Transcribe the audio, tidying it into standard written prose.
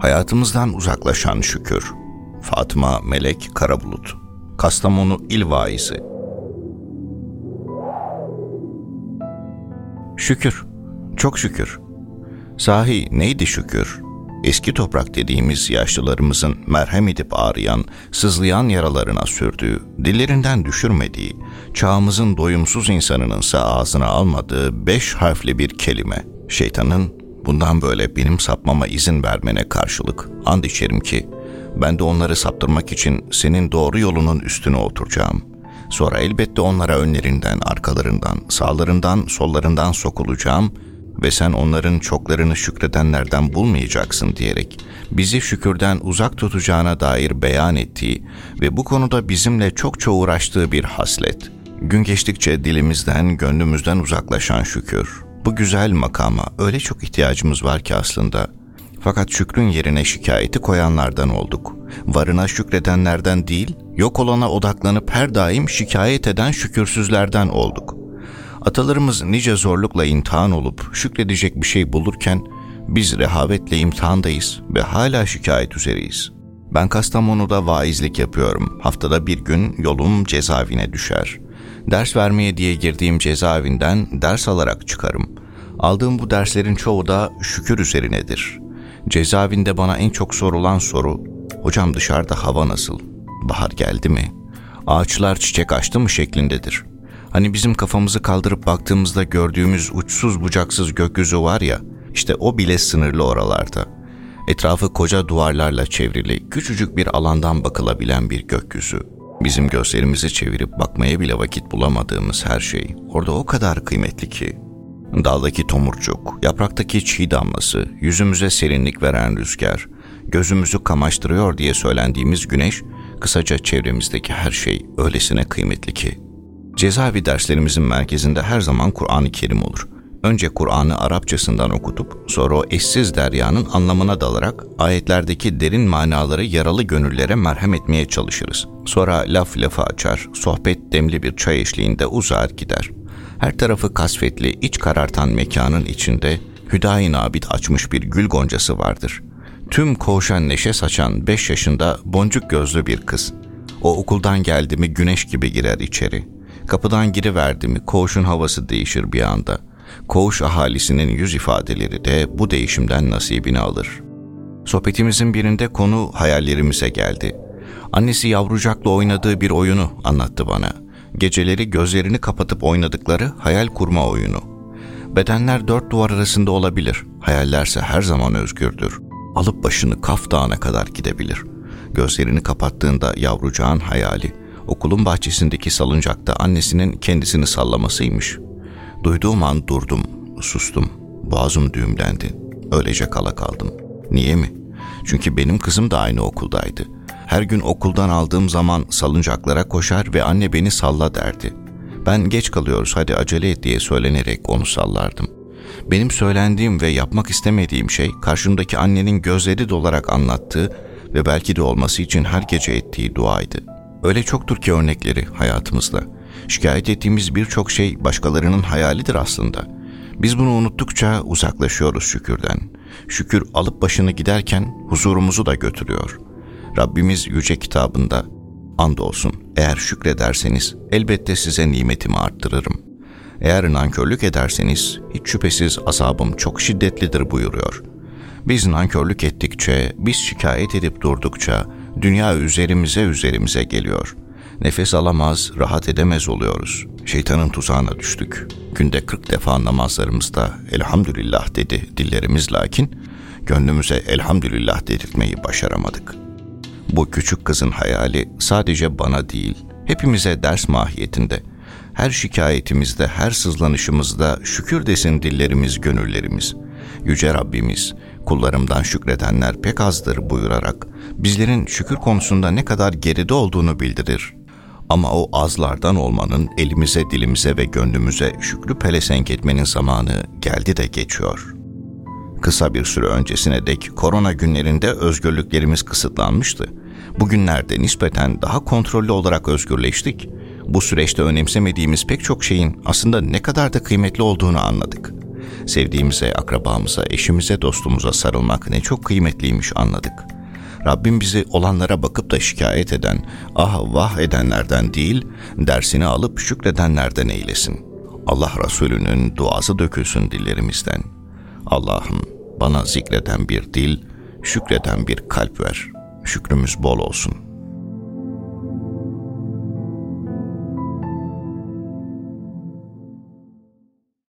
Hayatımızdan uzaklaşan şükür. Fatıma Melek Karabulut, Kastamonu İl Vaizi. Şükür, çok şükür. Sahi neydi şükür? Eski toprak dediğimiz yaşlılarımızın merhem edip ağrıyan, sızlayan yaralarına sürdüğü, dillerinden düşürmediği, çağımızın doyumsuz insanınınsa ağzına almadığı 5 harfli bir kelime. Şeytanın bundan böyle benim sapmama izin vermene karşılık and içerim ki, ben de onları saptırmak için senin doğru yolunun üstüne oturacağım. Sonra elbette onlara önlerinden, arkalarından, sağlarından, sollarından sokulacağım ve sen onların çoklarını şükredenlerden bulmayacaksın diyerek bizi şükürden uzak tutacağına dair beyan ettiği ve bu konuda bizimle çokça uğraştığı bir haslet. Gün geçtikçe dilimizden, gönlümüzden uzaklaşan şükür. Bu güzel makama öyle çok ihtiyacımız var ki aslında. Fakat şükrün yerine şikayeti koyanlardan olduk. Varına şükredenlerden değil, yok olana odaklanıp her daim şikayet eden şükürsüzlerden olduk. Atalarımız nice zorlukla imtihan olup şükredecek bir şey bulurken biz rehavetle imtihandayız ve hala şikayet üzereyiz. Ben Kastamonu'da vaizlik yapıyorum. Haftada bir gün yolum cezaevine düşer. Ders vermeye diye girdiğim cezaevinden ders alarak çıkarım. Aldığım bu derslerin çoğu da şükür üzerinedir. Cezaevinde bana en çok sorulan soru, "Hocam dışarıda hava nasıl? Bahar geldi mi? Ağaçlar çiçek açtı mı?" şeklindedir. Hani bizim kafamızı kaldırıp baktığımızda gördüğümüz uçsuz bucaksız gökyüzü var ya, işte o bile sınırlı oralarda. Etrafı koca duvarlarla çevrili, küçücük bir alandan bakılabilen bir gökyüzü. Bizim gözlerimizi çevirip bakmaya bile vakit bulamadığımız her şey orada o kadar kıymetli ki. Daldaki tomurcuk, yapraktaki çiğ damlası, yüzümüze serinlik veren rüzgar, gözümüzü kamaştırıyor diye söylendiğimiz güneş, kısaca çevremizdeki her şey öylesine kıymetli ki. Cezaevi derslerimizin merkezinde her zaman Kur'an-ı Kerim olur. Önce Kur'an'ı Arapçasından okutup, sonra o eşsiz deryanın anlamına dalarak ayetlerdeki derin manaları yaralı gönüllere merhem etmeye çalışırız. Sonra laf lafı açar, sohbet demli bir çay eşliğinde uzar gider. Her tarafı kasvetli, iç karartan mekanın içinde Hüdayi Nabit açmış bir gül goncası vardır. Tüm koğuşa neşe saçan 5 yaşında boncuk gözlü bir kız. O okuldan geldi mi güneş gibi girer içeri. Kapıdan giriverdi mi koğuşun havası değişir bir anda. Koğuş ahalisinin yüz ifadeleri de bu değişimden nasibini alır. Sohbetimizin birinde konu hayallerimize geldi. Annesi yavrucakla oynadığı bir oyunu anlattı bana. Geceleri gözlerini kapatıp oynadıkları hayal kurma oyunu. Bedenler 4 duvar arasında olabilir, hayallerse her zaman özgürdür. Alıp başını Kaf Dağı'na kadar gidebilir. Gözlerini kapattığında yavrucağın hayali, okulun bahçesindeki salıncakta annesinin kendisini sallamasıymış. Duyduğum an durdum, sustum, boğazım düğümlendi, öylece kala kaldım. Niye mi? Çünkü benim kızım da aynı okuldaydı. Her gün okuldan aldığım zaman salıncaklara koşar ve anne beni salla derdi. Ben geç kalıyoruz hadi acele et diye söylenerek onu sallardım. Benim söylendiğim ve yapmak istemediğim şey karşımdaki annenin gözleri dolarak anlattığı ve belki de olması için her gece ettiği duaydı. Öyle çoktur ki örnekleri hayatımızda. Şikayet ettiğimiz birçok şey başkalarının hayalidir aslında. Biz bunu unuttukça uzaklaşıyoruz şükürden. Şükür alıp başını giderken huzurumuzu da götürüyor. Rabbimiz yüce kitabında, "Andolsun eğer şükrederseniz elbette size nimetimi arttırırım. Eğer nankörlük ederseniz hiç şüphesiz azabım çok şiddetlidir" buyuruyor. Biz nankörlük ettikçe, biz şikayet edip durdukça dünya üzerimize geliyor. Nefes alamaz, rahat edemez oluyoruz. Şeytanın tuzağına düştük. Günde 40 defa namazlarımızda elhamdülillah dedi dillerimiz, lakin gönlümüze elhamdülillah dedirtmeyi başaramadık. Bu küçük kızın hayali sadece bana değil, hepimize ders mahiyetinde. Her şikayetimizde, her sızlanışımızda şükür desin dillerimiz, gönüllerimiz. Yüce Rabbimiz, "Kullarımdan şükredenler pek azdır" buyurarak bizlerin şükür konusunda ne kadar geride olduğunu bildirir. Ama o azlardan olmanın elimize, dilimize ve gönlümüze şükrü pelesenk etmenin zamanı geldi de geçiyor. Kısa bir süre öncesine dek korona günlerinde özgürlüklerimiz kısıtlanmıştı. Bugünlerde nispeten daha kontrollü olarak özgürleştik. Bu süreçte önemsemediğimiz pek çok şeyin aslında ne kadar da kıymetli olduğunu anladık. Sevdiğimize, akrabamıza, eşimize, dostumuza sarılmak ne çok kıymetliymiş anladık. Rabbim bizi olanlara bakıp da şikayet eden, ah vah edenlerden değil, dersini alıp şükredenlerden eylesin. Allah Resulü'nün duası dökülsün dillerimizden. Allah'ım bana zikreden bir dil, şükreden bir kalp ver. Şükrümüz bol olsun.